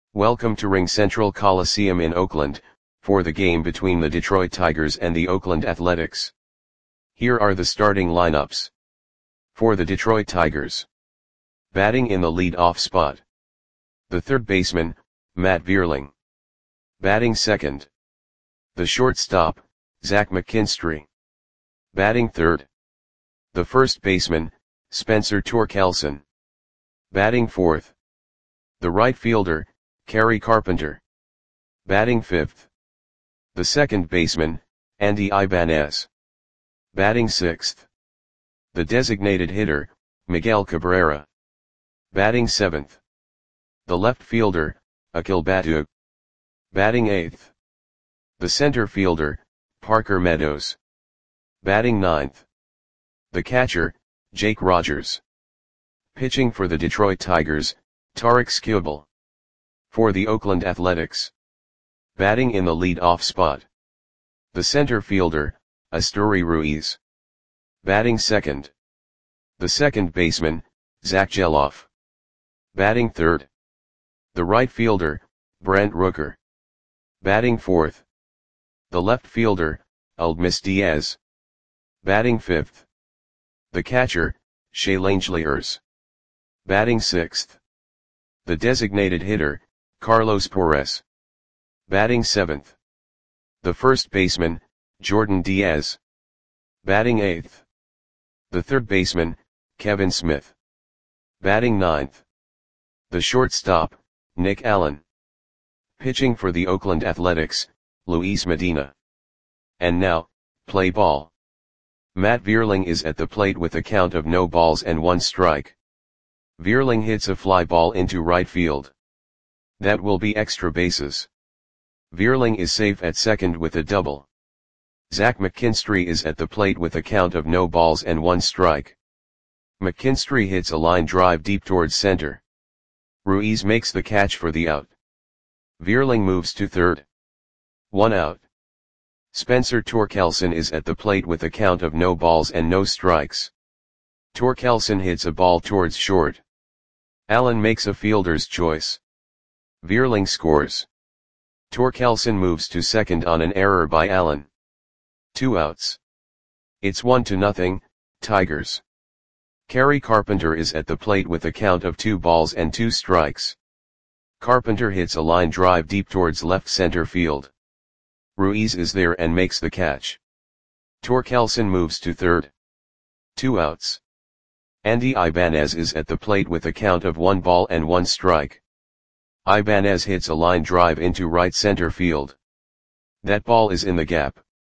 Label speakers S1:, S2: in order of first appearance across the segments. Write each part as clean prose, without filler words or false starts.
S1: Welcome to RingCentral Coliseum in Oakland, for the game between the Detroit Tigers and the Oakland Athletics. Here are the starting lineups. For the Detroit Tigers. Batting in the lead-off spot. The third baseman, Matt Vierling. Batting second. The shortstop, Zach McKinstry. Batting third. The first baseman, Spencer Torkelson. Batting fourth. The right fielder, Kerry Carpenter. Batting fifth. The second baseman, Andy Ibanez. Batting sixth. The designated hitter, Miguel Cabrera. Batting seventh. The left fielder, Akil Baddoo. Batting eighth. The center fielder, Parker Meadows. Batting ninth. The catcher, Jake Rogers. Pitching for the Detroit Tigers, Tarik Skubal. For the Oakland Athletics. Batting in the lead-off spot. The center fielder, Esteury Ruiz. Batting second. The second baseman, Zack Gelof. Batting third. The right fielder, Brent Rooker. Batting fourth. The left fielder, Aledmys Diaz. Batting fifth. The catcher, Shea Langeliers. Batting sixth. The designated hitter, Carlos Perez. Batting seventh. The first baseman, Jordan Diaz. Batting eighth. The third baseman, Kevin Smith. Batting ninth. The shortstop, Nick Allen. Pitching for the Oakland Athletics, Luis Medina. And now, play ball. Matt Vierling is at the plate with a count of no balls and one strike. Vierling hits a fly ball into right field. That will be extra bases. Vierling is safe at second with a double. Zach McKinstry is at the plate with a count of no balls and one strike. McKinstry hits a line drive deep towards center. Ruiz makes the catch for the out. Vierling moves to third. One out. Spencer Torkelson is at the plate with a count of no balls and no strikes. Torkelson hits a ball towards short. Allen makes a fielder's choice. Vierling scores. Torkelson moves to second on an error by Allen. 2 outs. It's 1-0, Tigers. Kerry Carpenter is at the plate with a count of 2 balls and 2 strikes. Carpenter hits a line drive deep towards left center field. Ruiz is there and makes the catch. Torkelson moves to third. 2 outs. Andy Ibanez is at the plate with a count of 1 ball and 1 strike. Ibanez hits a line drive into right center field. That ball is in the gap.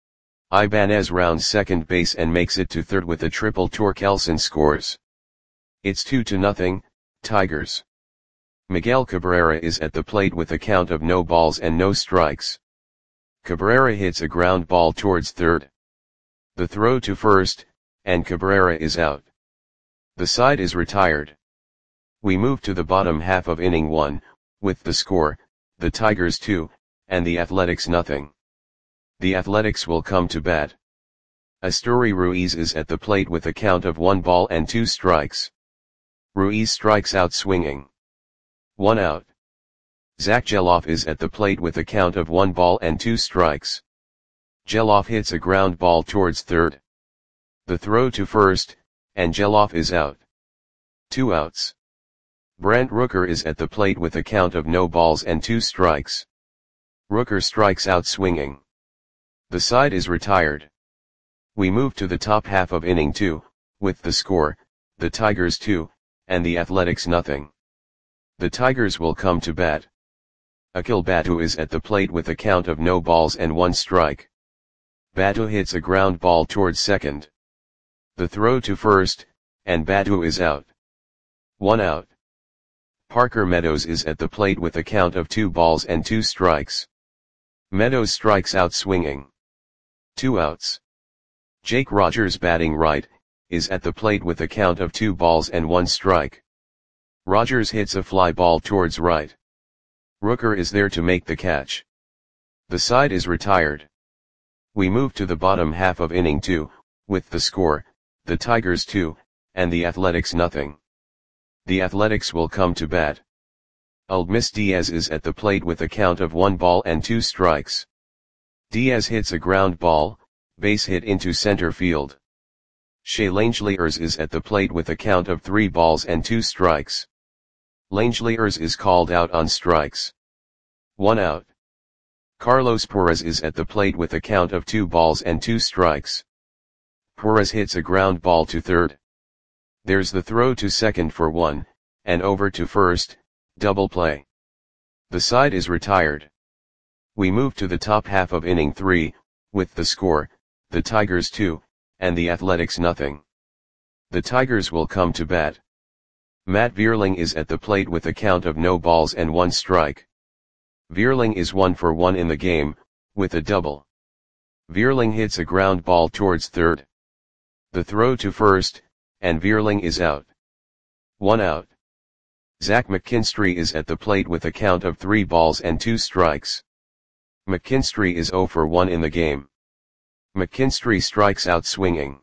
S1: Ibanez rounds second base and makes it to third with a triple. Torkelson scores. It's 2-0, Tigers. Miguel Cabrera is at the plate with a count of no balls and no strikes. Cabrera hits a ground ball towards third. The throw to first, and Cabrera is out. The side is retired. We move to the bottom half of inning 1, with the score, the Tigers 2, and the Athletics 0. The Athletics will come to bat. Esteury Ruiz is at the plate with a count of 1 ball and 2 strikes. Ruiz strikes out swinging. 1 out. Zack Gelof is at the plate with a count of 1 ball and 2 strikes. Gelof hits a ground ball towards third. The throw to first, and Gelof is out. 2 outs. Brent Rooker is at the plate with a count of no balls and 2 strikes. Rooker strikes out swinging. The side is retired. We move to the top half of inning 2, with the score, the Tigers 2, and the Athletics 0. The Tigers will come to bat. Akil Baddoo is at the plate with a count of no balls and 1 strike. Baddoo hits a ground ball towards second. The throw to first, and Baddoo is out. 1 out. Parker Meadows is at the plate with a count of 2 balls and 2 strikes. Meadows strikes out swinging. 2 outs. Jake Rogers, batting right, is at the plate with a count of 2 balls and 1 strike. Rogers hits a fly ball towards right. Rooker is there to make the catch. The side is retired. We move to the bottom half of inning 2, with the score, the Tigers 2, and the Athletics 0. The Athletics will come to bat. Uldmis Diaz is at the plate with a count of 1 ball and 2 strikes. Diaz hits a ground ball, base hit into center field. Shea Langeliers is at the plate with a count of 3 balls and 2 strikes. Langeliers is called out on strikes. 1 out. Carlos Perez is at the plate with a count of 2 balls and 2 strikes. Perez hits a ground ball to third. There's the throw to second for 1, and over to first, double play. The side is retired. We move to the top half of inning 3, with the score, the Tigers 2, and the Athletics nothing. The Tigers will come to bat. Matt Vierling is at the plate with a count of no balls and 1 strike. Vierling is 1 for 1 in the game, with a double. Vierling hits a ground ball towards third. The throw to first, and Vierling is out. 1 out. Zach McKinstry is at the plate with a count of 3 balls and 2 strikes. McKinstry is 0 for 1 in the game. McKinstry strikes out swinging.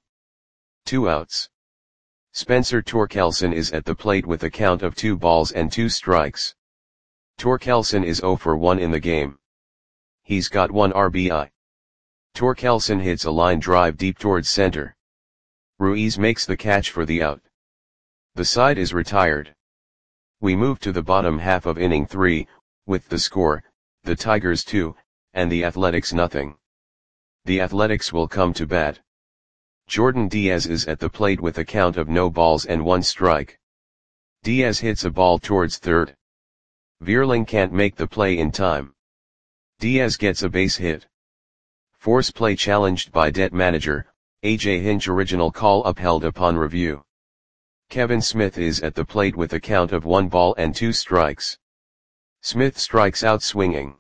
S1: 2 outs. Spencer Torkelson is at the plate with a count of 2 balls and 2 strikes. Torkelson is 0 for 1 in the game. He's got 1 RBI. Torkelson hits a line drive deep towards center. Ruiz makes the catch for the out. The side is retired. We move to the bottom half of inning 3, with the score, the Tigers 2, and the Athletics nothing. The Athletics will come to bat. Jordan Diaz is at the plate with a count of no balls and 1 strike. Diaz hits a ball towards third. Vierling can't make the play in time. Diaz gets a base hit. Force play challenged by det manager, AJ Hinch. Original call upheld upon review. Kevin Smith is at the plate with a count of 1 ball and 2 strikes. Smith strikes out swinging.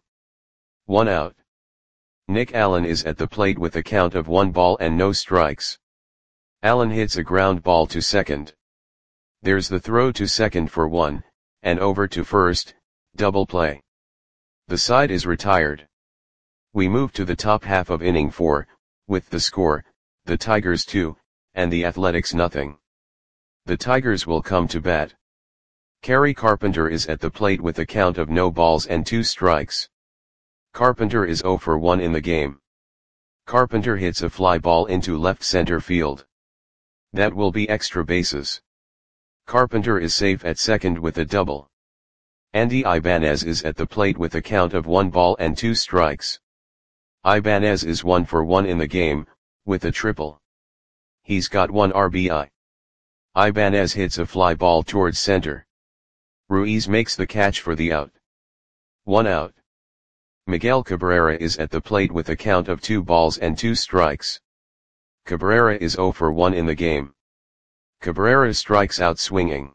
S1: 1 out. Nick Allen is at the plate with a count of 1 ball and no strikes. Allen hits a ground ball to second. There's the throw to second for 1, and over to first, double play. The side is retired. We move to the top half of inning 4, with the score, the Tigers 2, and the Athletics nothing. The Tigers will come to bat. Kerry Carpenter is at the plate with a count of no balls and 2 strikes. Carpenter is 0 for 1 in the game. Carpenter hits a fly ball into left center field. That will be extra bases. Carpenter is safe at second with a double. Andy Ibanez is at the plate with a count of 1 ball and 2 strikes. Ibanez is 1 for 1 in the game, with a triple. He's got 1 RBI. Ibanez hits a fly ball towards center. Ruiz makes the catch for the out. 1 out. Miguel Cabrera is at the plate with a count of 2 balls and 2 strikes. Cabrera is 0 for 1 in the game. Cabrera strikes out swinging.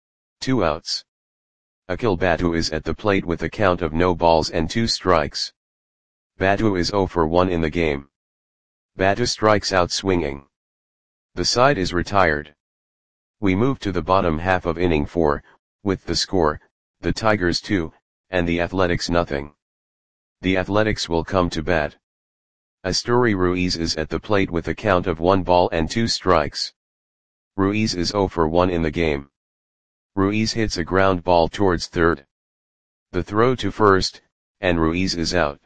S1: 2 outs. Akil Batu is at the plate with a count of no balls and 2 strikes. Batu is 0 for 1 in the game. Batu strikes out swinging. The side is retired. We move to the bottom half of inning 4, with the score, the Tigers 2, and the Athletics nothing. The Athletics will come to bat. Asturi Ruiz is at the plate with a count of 1 ball and 2 strikes. Ruiz is 0 for 1 in the game. Ruiz hits a ground ball towards third. The throw to first, and Ruiz is out.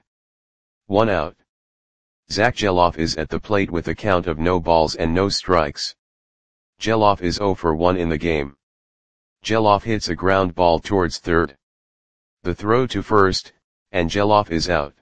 S1: 1 out. Zach Geloff is at the plate with a count of no balls and no strikes. Geloff is 0 for 1 in the game. Geloff hits a ground ball towards third. The throw to first, and Geloff is out.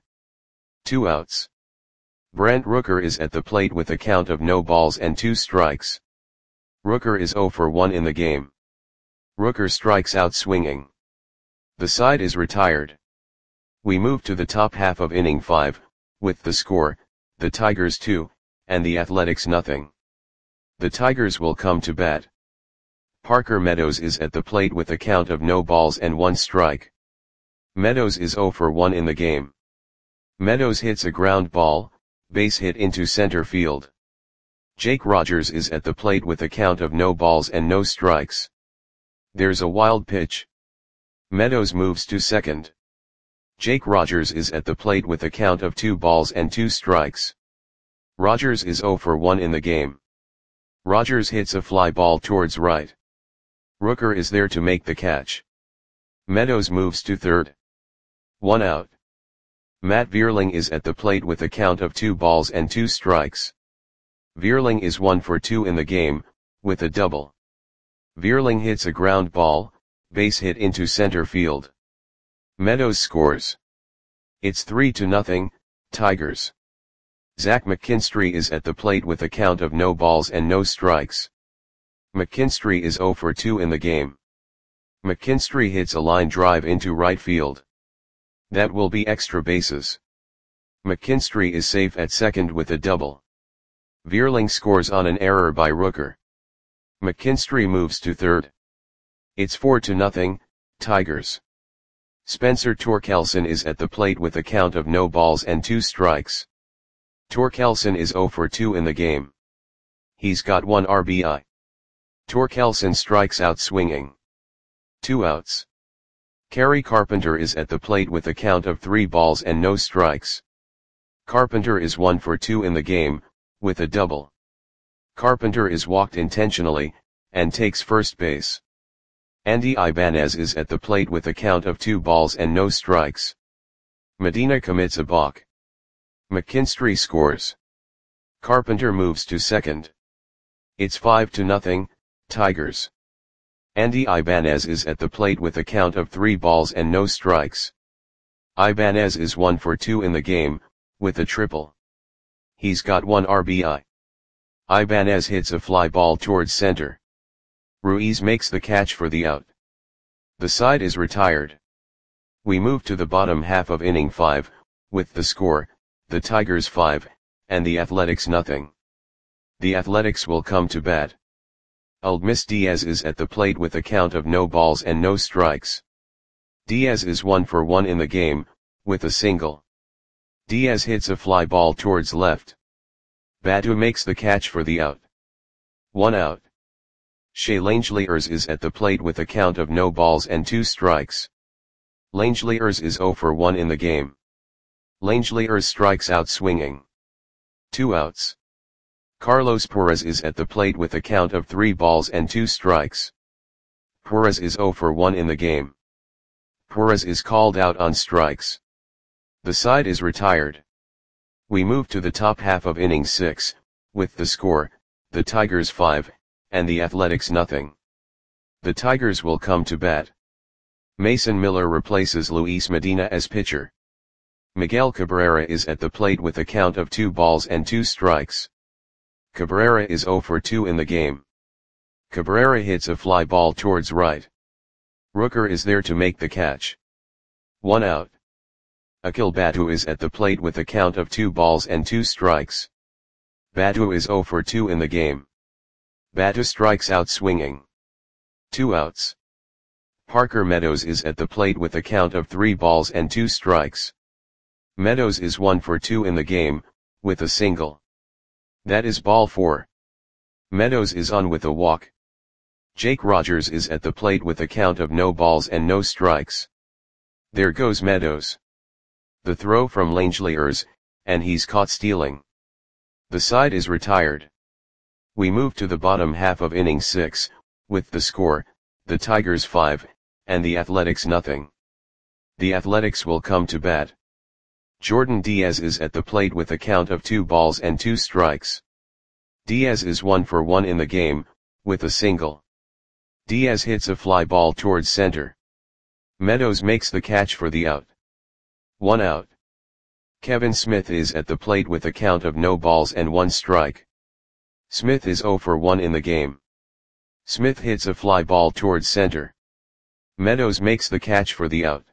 S1: 2 outs. Brent Rooker is at the plate with a count of no balls and 2 strikes. Rooker is 0 for 1 in the game. Rooker strikes out swinging. The side is retired. We move to the top half of inning 5, with the score, the Tigers 2, and the Athletics nothing. The Tigers will come to bat. Parker Meadows is at the plate with a count of no balls and 1 strike. Meadows is 0 for 1 in the game. Meadows hits a ground ball, base hit into center field. Jake Rogers is at the plate with a count of no balls and no strikes. There's a wild pitch. Meadows moves to second. Jake Rogers is at the plate with a count of 2 balls and 2 strikes. Rogers is 0 for 1 in the game. Rogers hits a fly ball towards right. Rooker is there to make the catch. Meadows moves to third. 1 out. Matt Vierling is at the plate with a count of 2 balls and 2 strikes. Vierling is 1 for 2 in the game, with a double. Vierling hits a ground ball, base hit into center field. Meadows scores. It's 3-0, Tigers. Zach McKinstry is at the plate with a count of no balls and no strikes. McKinstry is 0 for 2 in the game. McKinstry hits a line drive into right field. That will be extra bases. McKinstry is safe at second with a double. Vierling scores on an error by Rooker. McKinstry moves to third. It's 4-0, Tigers. Spencer Torkelson is at the plate with a count of no balls and 2 strikes. Torkelson is 0 for 2 in the game. He's got 1 RBI. Torkelson strikes out swinging. 2 outs. Kerry Carpenter is at the plate with a count of 3 balls and no strikes. Carpenter is 1 for 2 in the game, with a double. Carpenter is walked intentionally, and takes first base. Andy Ibanez is at the plate with a count of 2 balls and no strikes. Medina commits a balk. McKinstry scores. Carpenter moves to second. It's 5-0, Tigers. Andy Ibanez is at the plate with a count of 3 balls and no strikes. Ibanez is 1 for 2 in the game, with a triple. He's got 1 RBI. Ibanez hits a fly ball towards center. Ruiz makes the catch for the out. The side is retired. We move to the bottom half of inning 5, with the score, the Tigers 5, and the Athletics nothing. The Athletics will come to bat. Uldmis Diaz is at the plate with a count of no balls and no strikes. Diaz is 1 for 1 in the game, with a single. Diaz hits a fly ball towards left. Badu makes the catch for the out. 1 out. Shea Langeliers is at the plate with a count of no balls and 2 strikes. Langeliers is 0 for 1 in the game. Langeliers strikes out swinging. 2 outs. Carlos Perez is at the plate with a count of 3 balls and 2 strikes. Perez is 0 for 1 in the game. Perez is called out on strikes. The side is retired. We move to the top half of inning 6, with the score, the Tigers 5, and the Athletics nothing. The Tigers will come to bat. Mason Miller replaces Luis Medina as pitcher. Miguel Cabrera is at the plate with a count of 2 balls and 2 strikes. Cabrera is 0 for 2 in the game. Cabrera hits a fly ball towards right. Rooker is there to make the catch. 1 out. Akil Batu is at the plate with a count of 2 balls and 2 strikes. Batu is 0 for 2 in the game. Batu strikes out swinging. 2 outs. Parker Meadows is at the plate with a count of 3 balls and 2 strikes. Meadows is 1 for 2 in the game, with a single. That is ball 4. Meadows is on with a walk. Jake Rogers is at the plate with a count of no balls and no strikes. There goes Meadows. The throw from Langeliers, and he's caught stealing. The side is retired. We move to the bottom half of inning 6, with the score, the Tigers 5, and the Athletics nothing. The Athletics will come to bat. Jordan Diaz is at the plate with a count of 2 balls and 2 strikes. Diaz is 1 for 1 in the game, with a single. Diaz hits a fly ball towards center. Meadows makes the catch for the out. 1 out. Kevin Smith is at the plate with a count of no balls and 1 strike. Smith is 0 for 1 in the game. Smith hits a fly ball towards center. Meadows makes the catch for the out.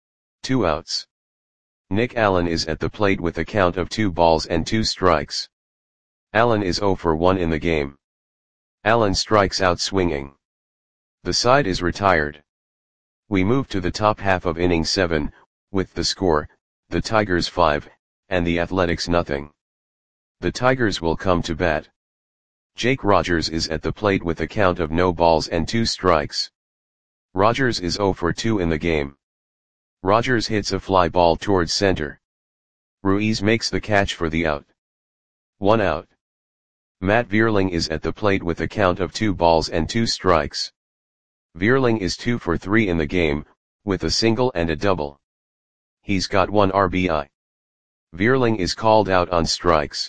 S1: 2 outs. Nick Allen is at the plate with a count of 2 balls and 2 strikes. Allen is 0 for 1 in the game. Allen strikes out swinging. The side is retired. We move to the top half of inning 7, with the score, the Tigers 5, and the Athletics nothing. The Tigers will come to bat. Jake Rogers is at the plate with a count of no balls and 2 strikes. Rogers is 0 for 2 in the game. Rogers hits a fly ball towards center. Ruiz makes the catch for the out. 1 out. Matt Vierling is at the plate with a count of 2 balls and 2 strikes. Vierling is 2 for 3 in the game, with a single and a double. He's got 1 RBI. Vierling is called out on strikes.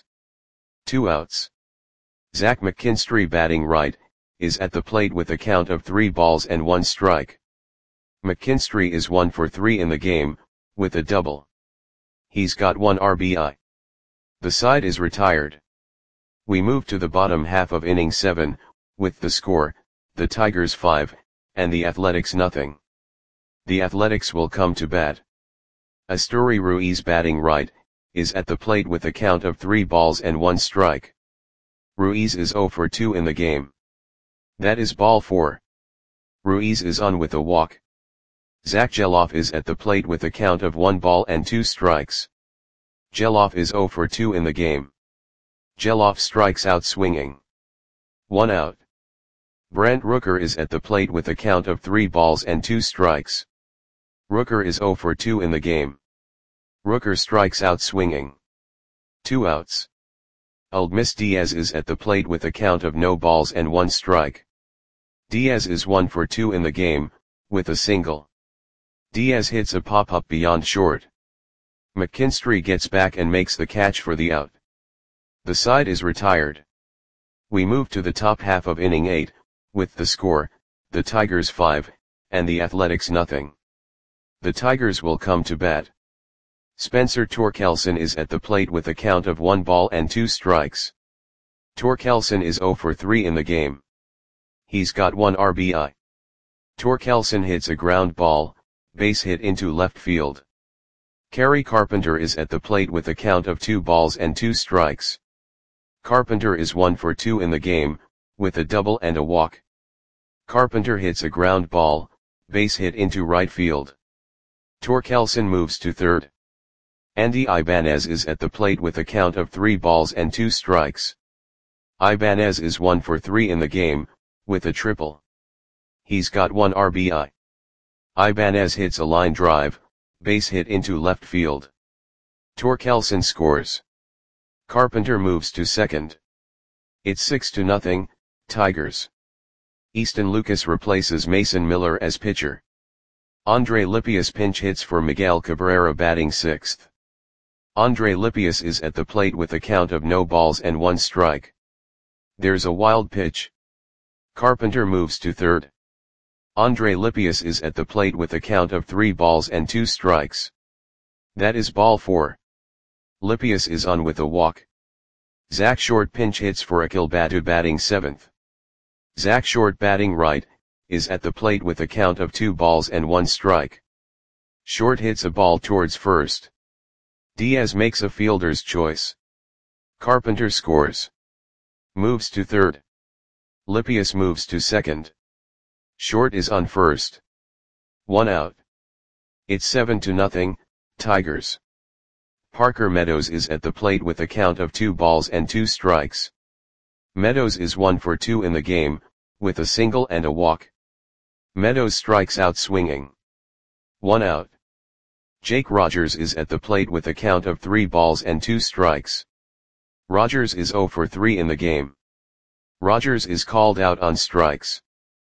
S1: 2 outs. Zach McKinstry, batting right, is at the plate with a count of 3 balls and 1 strike. McKinstry is 1 for 3 in the game, with a double. He's got 1 RBI. The side is retired. We move to the bottom half of inning 7, with the score, the Tigers 5, and the Athletics nothing. The Athletics will come to bat. Asturi Ruiz, batting right, is at the plate with a count of 3 balls and 1 strike. Ruiz is 0 for 2 in the game. That is ball 4. Ruiz is on with a walk. Zach Geloff is at the plate with a count of 1 ball and 2 strikes. Geloff is 0 for 2 in the game. Geloff strikes out swinging. 1 out. Brent Rooker is at the plate with a count of 3 balls and 2 strikes. Rooker is 0 for 2 in the game. Rooker strikes out swinging. 2 outs. Aledmys Diaz is at the plate with a count of no balls and 1 strike. Diaz is 1 for 2 in the game, with a single. Diaz hits a pop-up beyond short. McKinstry gets back and makes the catch for the out. The side is retired. We move to the top half of inning 8, with the score, the Tigers 5, and the Athletics nothing. The Tigers will come to bat. Spencer Torkelson is at the plate with a count of 1 ball and 2 strikes. Torkelson is 0 for 3 in the game. He's got 1 RBI. Torkelson hits a ground ball, base hit into left field. Kerry Carpenter is at the plate with a count of 2 balls and 2 strikes. Carpenter is 1 for 2 in the game, with a double and a walk. Carpenter hits a ground ball, base hit into right field. Torkelson moves to third. Andy Ibanez is at the plate with a count of 3 balls and 2 strikes. Ibanez is 1 for 3 in the game, with a triple. He's got 1 RBI. Ibanez hits a line drive, base hit into left field. Torkelson scores. Carpenter moves to second. It's 6-0, Tigers. Easton Lucas replaces Mason Miller as pitcher. Andre Lippius pinch hits for Miguel Cabrera, batting 6th. Andre Lippius is at the plate with a count of no balls and 1 strike. There's a wild pitch. Carpenter moves to third. Andre Lippius is at the plate with a count of 3 balls and 2 strikes. That is ball 4. Lippius is on with a walk. Zach Short pinch hits for Akil Batu, batting 7th. Zach Short, batting right, is at the plate with a count of 2 balls and 1 strike. Short hits a ball towards first. Diaz makes a fielder's choice. Carpenter scores. Moves to third. Lippius moves to second. Short is on first. 1 out. It's 7-0, Tigers. Parker Meadows is at the plate with a count of 2 balls and 2 strikes. Meadows is 1 for 2 in the game, with a single and a walk. Meadows strikes out swinging. 1 out. Jake Rogers is at the plate with a count of 3 balls and 2 strikes. Rogers is 0 for 3 in the game. Rogers is called out on strikes.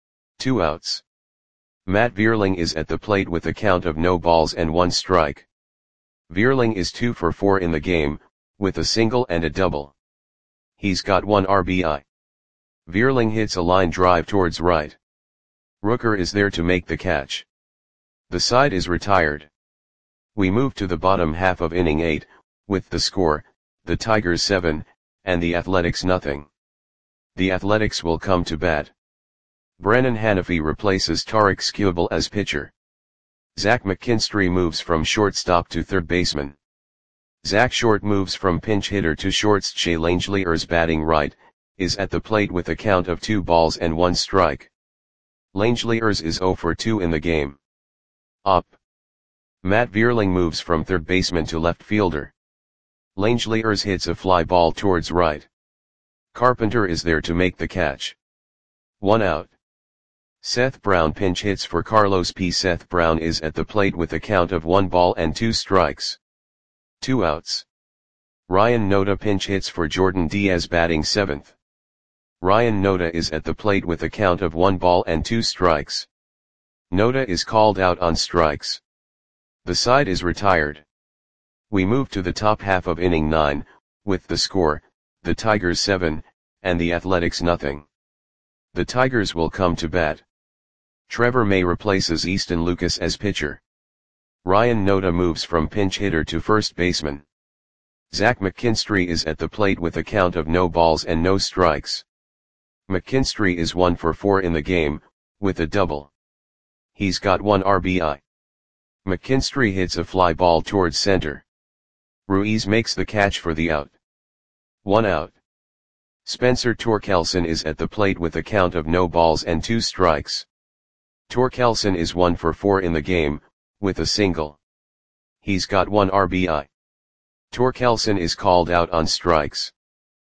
S1: 2 outs. Matt Vierling is at the plate with a count of no balls and 1 strike. Vierling is 2 for 4 in the game, with a single and a double. He's got 1 RBI. Vierling hits a line drive towards right. Rooker is there to make the catch. The side is retired. We move to the bottom half of inning 8, with the score, the Tigers 7, and the Athletics nothing. The Athletics will come to bat. Brennan Hanafi replaces Tariq Skubal as pitcher. Zach McKinstry moves from shortstop to third baseman. Zach Short moves from pinch hitter to shortstop. Shea Langeliers, batting right, is at the plate with a count of 2 balls and 1 strike. Langeliers is 0 for 2 in the game. Up. Matt Vierling moves from third baseman to left fielder. Langeliers hits a fly ball towards right. Carpenter is there to make the catch. 1 out. Seth Brown pinch hits for Carlos P. Seth Brown is at the plate with a count of 1 ball and 2 strikes. 2 outs. Ryan Noda pinch hits for Jordan Diaz, batting 7th. Ryan Noda is at the plate with a count of 1 ball and 2 strikes. Noda is called out on strikes. The side is retired. We move to the top half of inning 9, with the score, the Tigers 7, and the Athletics nothing. The Tigers will come to bat. Trevor May replaces Easton Lucas as pitcher. Ryan Noda moves from pinch hitter to first baseman. Zach McKinstry is at the plate with a count of no balls and no strikes. McKinstry is 1 for 4 in the game, with a double. He's got 1 RBI. McKinstry hits a fly ball towards center. Ruiz makes the catch for the out. 1 out. Spencer Torkelson is at the plate with a count of no balls and 2 strikes. Torkelson is 1 for 4 in the game, with a single. He's got 1 RBI. Torkelson is called out on strikes.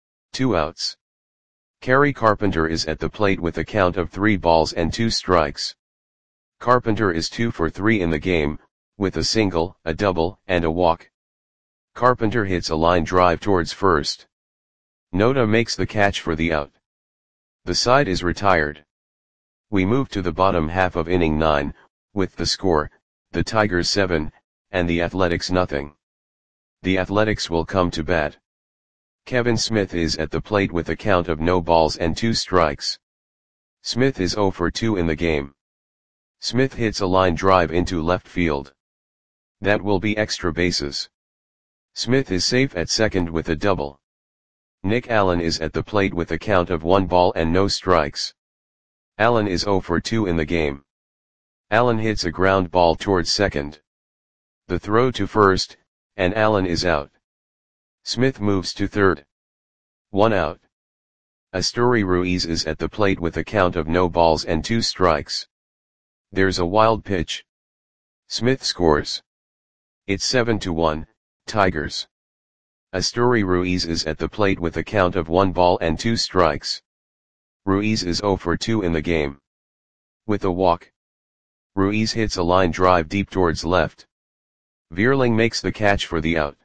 S1: 2 outs. Kerry Carpenter is at the plate with a count of 3 balls and 2 strikes. Carpenter is 2 for 3 in the game, with a single, a double, and a walk. Carpenter hits a line drive towards first. Noda makes the catch for the out. The side is retired. We move to the bottom half of inning 9, with the score, the Tigers 7, and the Athletics nothing. The Athletics will come to bat. Kevin Smith is at the plate with a count of no balls and 2 strikes. Smith is 0 for 2 in the game. Smith hits a line drive into left field. That will be extra bases. Smith is safe at second with a double. Nick Allen is at the plate with a count of 1 ball and no strikes. Allen is 0 for 2 in the game. Allen hits a ground ball towards second. The throw to first, and Allen is out. Smith moves to third. 1 out. Asturi Ruiz is at the plate with a count of no balls and 2 strikes. There's a wild pitch. Smith scores. It's 7-1, Tigers. Asturi Ruiz is at the plate with a count of 1 ball and 2 strikes. Ruiz is 0 for 2 in the game. With a walk. Ruiz hits a line drive deep towards left. Vierling makes the catch for the out.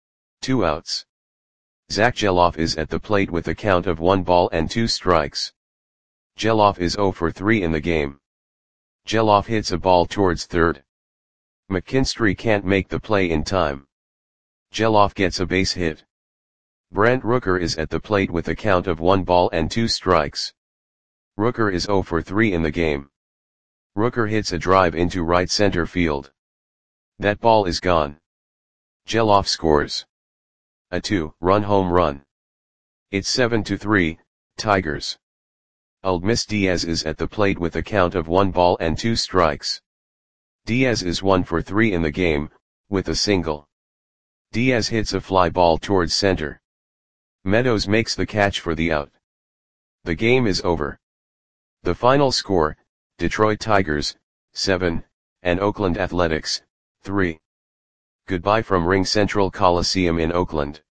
S1: 2 outs. Zach Geloff is at the plate with a count of 1 ball and 2 strikes. Geloff is 0 for 3 in the game. Geloff hits a ball towards third. McKinstry can't make the play in time. Geloff gets a base hit. Brent Rooker is at the plate with a count of 1 ball and 2 strikes. Rooker is 0 for 3 in the game. Rooker hits a drive into right center field. That ball is gone. Geloff scores. A 2-run home run. It's 7-3, Tigers. Aledmys Diaz is at the plate with a count of 1 ball and 2 strikes. Diaz is 1 for 3 in the game, with a single. Diaz hits a fly ball towards center. Meadows makes the catch for the out. The game is over. The final score, Detroit Tigers, 7, and Oakland Athletics, 3. Goodbye from Ring Central Coliseum in Oakland.